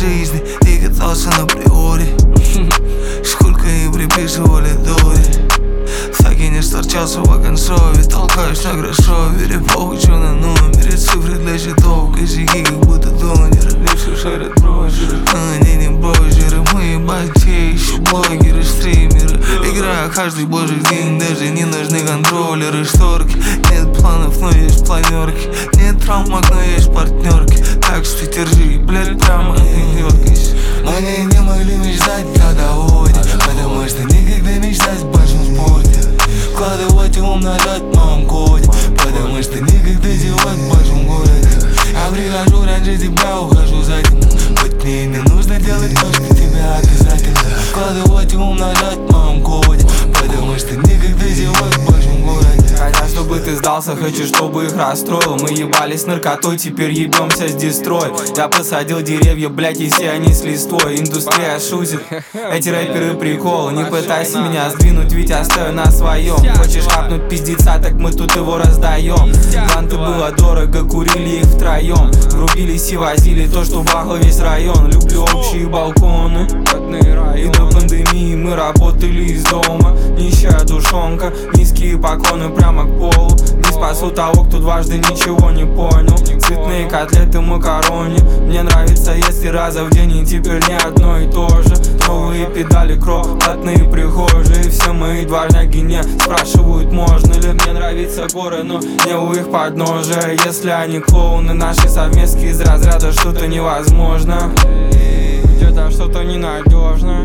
жизни и катался на приоре. Сколько им приписывали дури. Так и не сторчался в оконцове. Толкаюсь на кроссовере, похуй, чё на номере. Цифры для счетов, косяки, как будто донеры. Левши шарят брожеры, но они не брожеры. Мы ебатейшие блогеры, стримеры. Играю каждый божий день, даже не нужны контроллеры. Шторки, нет планов, но есть планерки. Нет травмок, но есть партнерки. Так что держи, блядь, прямо не дергайся. Мы не могли мечтать о доводе, потому что никогда мечтать в большом спорте. Вкладывать ум назад в моем коде, потому что никогда зевать в большом городе. Я прихожу раньше тебя, ухожу за этим. Хоть мне не нужно делать то, что тебе обязательно. Вкладывать ум назад в моем коде, потому что никогда зевать в большом городе. Хотят, чтобы ты сдался, хочу, чтобы их расстроил. Мы ебались с наркотой, теперь ебемся с дестрой. Я посадил деревья, блять, и все они с листвой. Индустрия шутит, эти рэперы приколы. Не пытайся меня сдвинуть, ведь я стою на своем. Хочешь хапнуть пиздеца, так мы тут его раздаем. Гранты было дорого, курили их втроем. Врубились и возили то, что бахал весь район. Люблю общие балконы и до пандемии мы работали из дома. Нищая душонка, низкие поклоны прямо к полу. Не спасу того, кто дважды ничего не понял. Цветные котлеты, макарони. Мне нравится, если раза в день и теперь не одно и то же. Новые педали, крохотные прихожие. Все мои дворняги не спрашивают, можно ли. Мне нравятся горы, но не у их подножия. Если они клоуны, наши совместки из разряда что-то невозможно. Где-то что-то ненадежно.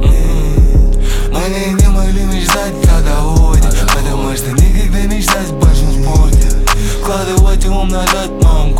Мы не могли мечтать о доводе, потому что никогда мечтать в большом спорте. Вкладывать ум назад в моем